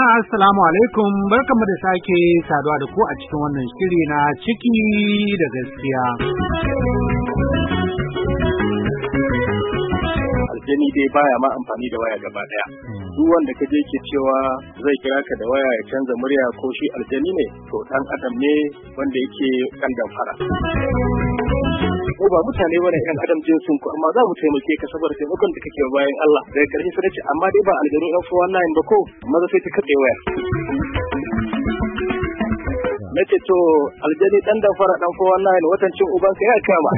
assalamu alaikum, barkanmu da sake saduwa da ku a cikin wannan shiri na ciki da gaskiya. Aljani dai baya ma amfani da waya gaba daya. Duk wanda ka je ke cewa zai kira ka da waya ya canza murya ko shi aljani ne, to dan adam ne wanda yake kan damfara. Ko ba mutane bane kan adam jinsin ku, amma za mu taimake ka saboda taimakon da kake bayan Allah. Daga karshe sai ce amma dai ba aljanu ɗan 419 ba ko, maza sai ta katse waya. Nace to aljani dan damfara dan 419 watan cin uban ka ya kama.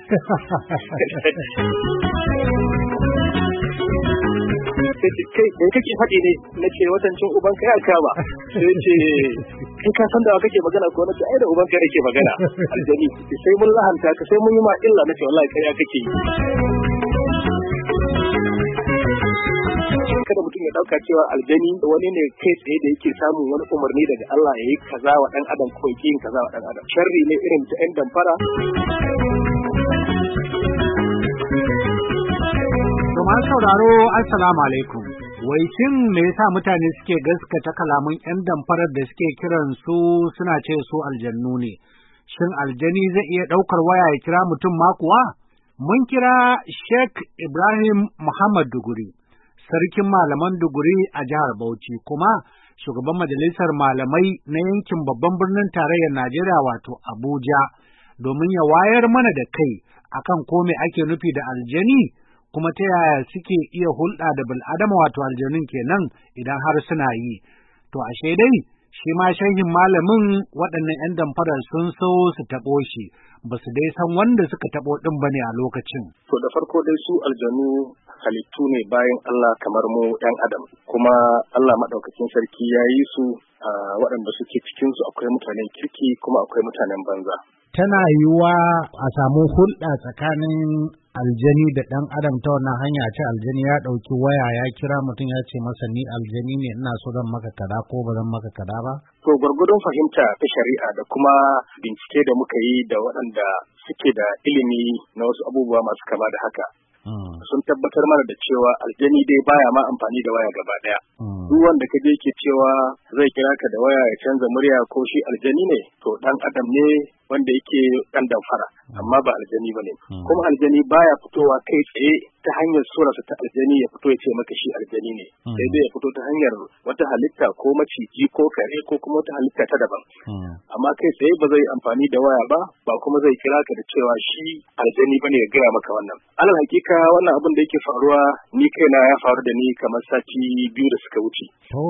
Kai da kake faɗi ne nace watan cin uban ka ya kama. Sai ce in ka san da kake magana ko nace ai da uban ka yake magana. Aljani sai mun lahanta ka sai mun yi ma illa nace wallahi kai ya kake. Kada mutum ya dauka cewa aljani wani ne kai tsaye da yake samun wani umarni daga Allah yayi kaza wa dan adam ko yake yin kaza wa dan adam. Sharri ne irin ta ɗan damfara. Masu sauraro assalamu alaikum. Wai shin me yasa mutane suke gaskata kalaman 'yan damfarar da suke kiran su suna ce su aljannu ne? Shin aljani zai iya ɗaukar waya ya kira mutum ma kuwa? Mun kira Sheikh Ibrahim Muhammad Duguri, sarkin malaman Duguri a jihar Bauchi, kuma shugaban majalisar malamai na yankin babban birnin tarayyar Najeriya wato Abuja, domin ya wayar mana da kai akan ko me ake nufi da aljani, kuma ta yaya suke iya hulɗa da bil'adama wato aljanun kenan idan har suna yi. To ashe dai shi ma shehin malamin waɗannan 'yan damfarar sun so su taɓo shi, ba su dai san wanda suka taɓo ɗin ba ne a lokacin. To da farko dai su aljanu halittu ne bayan Allah kamar mu 'yan adam, kuma Allah maɗaukacin sarki ya yi su waɗanda suke cikinsu akwai mutanen kirki kuma akwai mutanen banza. Tana yiwuwa a samu hulɗa tsakanin aljani da ɗan adam ta wannan hanya, ce aljani ya ɗauki waya ya kira mutum ya ce masa ni aljani ne ina so zan maka kada ko ba zan maka kada ba? To gwargwadon fahimta ta shari'a da kuma bincike da muka yi da waɗanda suke da ilimi na wasu abubuwa masu kama da haka. Sun tabbatar mana da cewa aljani dai baya ma amfani da waya gaba daya. Duk wanda ka je ke cewa zai kira ka da waya ya canza murya ko shi aljani ne, to dan adam ne wanda yake dan damfara, amma ba aljani bane. Kuma aljani baya fitowa kai tsaye ta hanyar surarsa ta aljani ya fito ya ce maka shi aljani ne, sai dai ya fito ta hanyar wata halitta ko maciji ko kare ko kuma wata halitta ta daban. Amma kai tsaye ba zai amfani da waya ba kuma zai kira ka da cewa shi aljani bane ya gaya maka wannan. Alal hakika wannan abin da yake faruwa ni kaina ya faru da ni kamar sati 2 da suka wuce.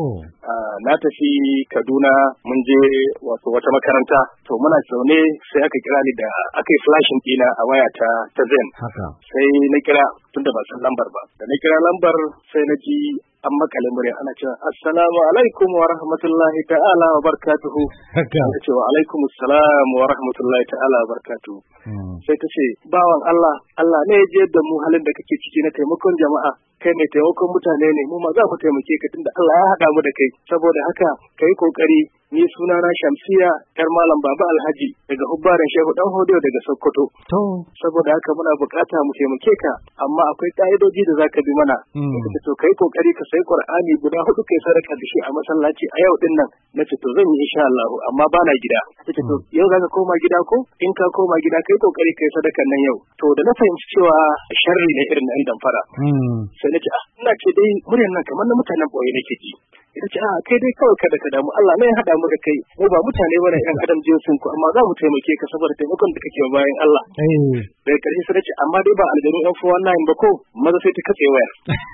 Na tafi Kaduna mun je wato wata makaranta, to muna zaune sai aka kira ni da aka yi flashing ɗina a waya ta Zen. Sai na kira tunda ba san lambar ba. Da na kira lambar sai na ji an makale murya ana cewa assalamu alaikum wa rahmatullahi ta'ala wa barakatuhu. Ana cewa alaikum assalam wa rahmatullahi ta'ala wa barakatuhu. Sai ta ce bawan Allah ne ya je da mu halin da kake ciki na taimakon jama'a. Kai mai taimakon mutane ne, mu ma za mu taimake ka tunda Allah ya haɗa mu da kai. Saboda haka kai kokari, ni sunana Shamsiya yar Malam Baba Alhaji daga Hubbaran Shehu Dan Hodiyo daga Sokoto. Saboda haka muna bukata mu taimake ka, amma akwai ka'idoji da zaka bi mana. To kai kokari ka sai Qur'ani guda 4 kai sadaka da shi a masallaci a yau din nan. Nace to zan yi insha Allah, amma bana gida. Nace to yau zaka koma gida ko? In ka koma gida kai kokari kai sadakan nan yau. To da na fahimci cewa sharri ne irin ɗan damfara. Sai nace ina ce dai muryar nan kamar na mutanen boye nake ji. Ita ce kai dai kawai kada ka damu, Allah ne ya haɗa mu da kai, mu ba mutane bane ɗan adam jinsin ku, amma za mu taimake ka saboda taimakon da kake bayan Allah. Daga ƙarshe sai ce amma dai ba aljanu ɗan 419 ba ko, maza sai ta katse waya.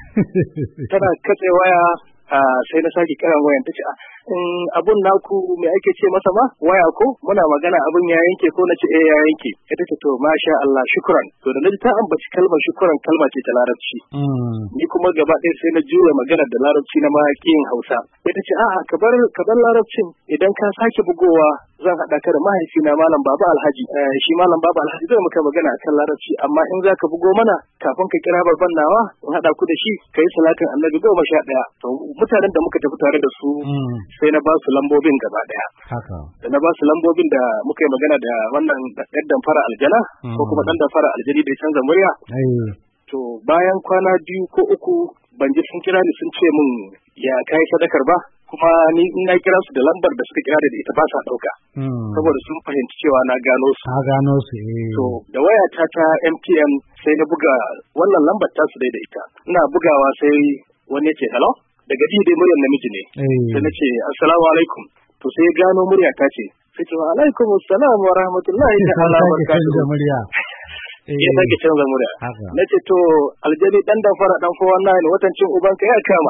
Tana katse waya sai na sake kiran wayan ta ce abun naku me ake ce masa ma waya ko muna magana abun ya yanke ko nace ya yanke. Ita ce to masha Allah shukran. To da naji ta ambaci kalmar shukran kalma ce ta larabci. Ni kuma gaba ɗaya sai na juya magana da larabci na makiyin Hausa. Ita ce ka bar larabcin, idan ka sake bugowa zan haɗa ka da mahaifina Malam Baba Alhaji. Shi Malam Baba Alhaji zai maka magana akan larabci, amma in za ka bugo mana kafin ka kira babban nawa in haɗa ku da shi ka yi salatin Annabi 11. To mutanen da muka tafi tare da su sai na ba su lambobin gaba ɗaya. Da na ba su lambobin da muka yi magana da wannan ɗan damfara aljana ko kuma ɗan damfara aljani da ya canza murya. To bayan kwana 2 ko 3 ban ji sun kira ni sun ce min ya kai sadakar ba, kuma ni in na kira su da lambar da suka kira da ita ba sa ɗauka. Saboda sun fahimci cewa na gano su. To da wayata ta MTN sai na buga wannan lambar ta su dai da ita. Ina bugawa sai wani ce hello daga ji dai muryar namiji ne. Sai na ce assalamu alaikum. To sai gano murya ta ce. Sai ce wa alaikum assalam wa rahmatullahi ta'ala wa barakatuh. Ya sake canza murya. Na ce to aljani dan fara dan fowa na ne watan cin ubanka ya kama.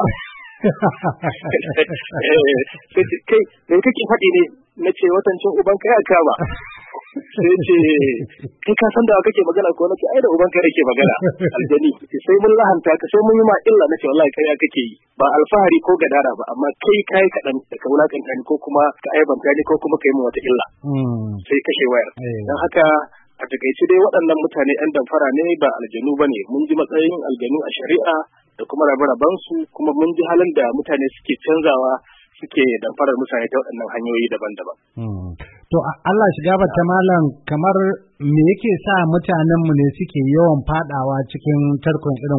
Sai ce kai me kake faɗi ne? Na ce watan cin ubanka ya kama. Sai ce kai ka san da kake magana ko? Na ce ai da ubanka yake magana aljani. Sai mun lahanta ka sai mun yi ma illa. Na ce wallahi kai kake yi ba alfahari ko gadara ba amma kai kaɗan da ka wulakanta ni ko kuma ka aibanta ni ko kuma ka yi min wata illa. Sai kashe wayar. Don haka a takaice dai waɗannan mutane 'yan damfara ne ba aljanu ba ne. Mun ji matsayin aljanu a shari'a da kuma rabe-rabensu kuma mun ji halin da mutane suke canzawa suke damfarar mutane ta waɗannan hanyoyi daban-daban. To Allah shiga ta malam kamar me yake sa mutanenmu ne suke yawan fadawa cikin tarkon irin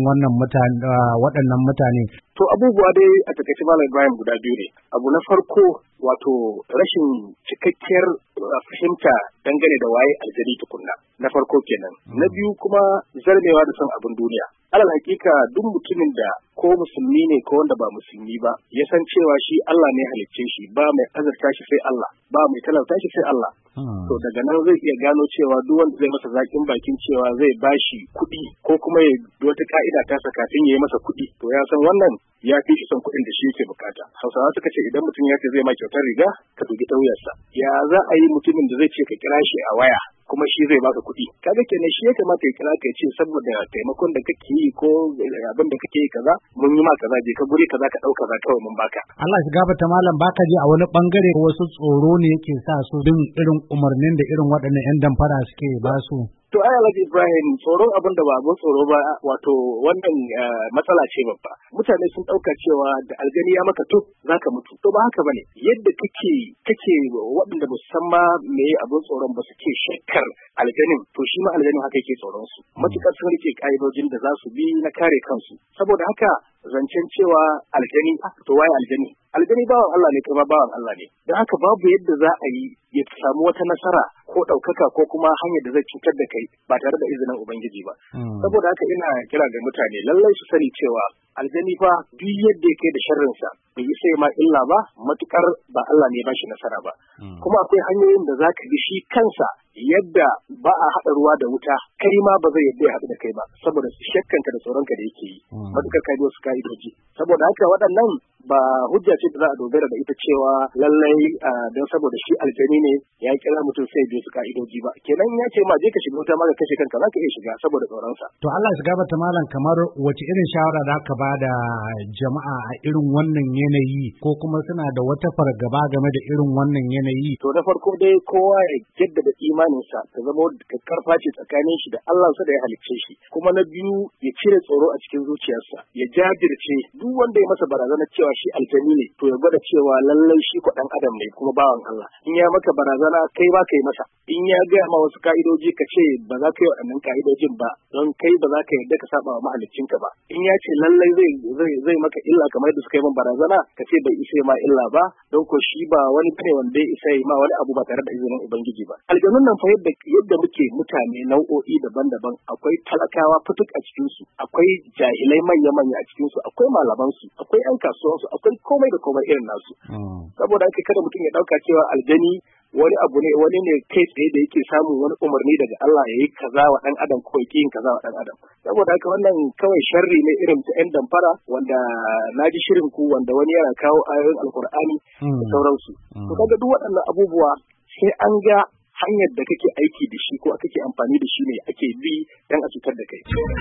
waɗannan mutane? To abubuwa dai a takaice malam Ibrahim guda biyu ne. Abu na farko wato rashin cikakkiyar fahimta dangane da waye aljani tukunna. Na farko kenan. Na biyu kuma zarmewa da son abin duniya. Alal hakika duk mutumin da ko musulmi ne ko wanda ba musulmi ba ya san cewa shi Allah ne halicce shi ba mai azurta shi sai Allah ba mai talauta shi sai Allah. To daga nan zai iya gano cewa duk wanda zai masa zakin bakin cewa zai bashi kuɗi ko kuma ya wata ka'ida ta sa kafin ya yi masa kuɗi to ya san wannan ya fi shi son kuɗin da shi yake bukata. Hausawa suka ce idan mutum ya ce zai ma kyautar riga ka dubi ɗauyarsa. Ya za a yi mutumin da zai ce ka kira shi a waya kuma shi zai baka kuɗi. Kaga kenan shi ya kamata ya kira ka ce saboda taimakon da kake yi ko abin da kake yi kaza mun yi ma kaza je ka guri kaza ka ɗauka kaza kawai mun baka. Allah shiga bata malam baka je a wani bangare wasu tsoro ne yake sa su bin irin umarnin da irin waɗannan 'yan damfara suke ba su. To ai Alhaji Ibrahim tsoron abin da ba abin tsoro ba wato wannan matsala ce babba. Mutane sun ɗauka cewa da aljani ya maka to zaka mutu. To ba haka bane. Yadda kake waɗanda ba su san ma me abin tsoron ba suke shakkar aljanin to shi ma aljanin haka yake tsoron su. Matukar sun rike ka'idojin da za su bi na kare kansu. Saboda haka zancen cewa aljani to waye aljani? Aljani bawan Allah ne kuma bawan Allah ne. Don haka babu yadda za a yi ya samu wata nasara ko ɗaukaka ko kuma hanyar da zai cutar da kai ba tare da izinin Ubangiji ba. Saboda haka ina kira ga mutane lallai su sani cewa aljani fa duk yadda yake da sharrinsa bai yi sai ma illa ba matukar ba Allah ne ba shi nasara ba. Kuma akwai hanyoyin da za ka bi shi kansa yadda ba a haɗa ruwa da wuta kai ma ba zai yadda ya haɗu da kai ba saboda shakkanka da tsoronka da yake yi matukar ka bi wasu ka'idoji. Saboda haka waɗannan ba hujja ce da za a dogara da ita cewa lallai don saboda shi aljani ne ya kira mutum sai biyu su ka'idoji ba kenan ya ce ma je ka shiga wuta ma ka kashe kanka za ka iya shiga saboda tsoronsa. To Allah shiga bata malam kamar wace irin shawara da aka ba da jama'a a irin wannan yanayi ko kuma suna da wata fargaba game da irin wannan yanayi? To na farko dai kowa ya jaddada imaninsa ta zama karfa ce tsakanin shi da Allah sa da ya halicce shi. Kuma na biyu ya cire tsoro a cikin zuciyarsa ya jajirce duk wanda ya masa barazana cewa shi aljani ne to ya gwada cewa lallai shi ko dan adam ne kuma bawan Allah. In ya maka barazana kai ba kai masa. In ya gaya ma wasu ka'idoji ka ce ba za ka yi waɗannan ka'idojin ba don kai ba za ka yarda ka saba wa mahaliccinka ba. In ya ce lallai zai maka illa kamar da suka yi min barazana ka ce bai isa ma illa ba don ko shi ba wani bane wanda ya isa ma wani abu ba tare da izinin Ubangiji ba. Aljanun nan fa yadda muke mutane nau'o'i daban-daban akwai talakawa fituk a cikin su akwai jahilai manya-manya a cikin su akwai malaman su akwai 'yan kasuwan su akwai komai da komai irin nasu. Saboda haka kada mutum ya dauka cewa aljani wani abu ne wani ne kai tsaye da yake samun wani umarni daga Allah ya yi kaza wa dan adam ko yake yin kaza wa dan adam. Saboda haka wannan kawai sharri ne irin ta 'yan damfara wanda na ji shirin ku wanda wani yana kawo ayoyin Alkur'ani da sauransu. To kaga duk waɗannan abubuwa sai an ga hanyar da kake aiki da shi ko kake amfani da shi ne ake bi dan a cutar da kai.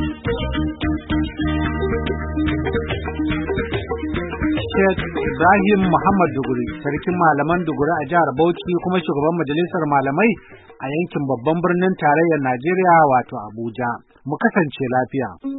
Sheikh Ibrahim Muhammad Duguri, sarkin malaman Duguri a jihar Bauchi kuma shugaban majalisar malamai a yankin babban birnin tarayyar Najeriya wato Abuja. Mu kasance lafiya.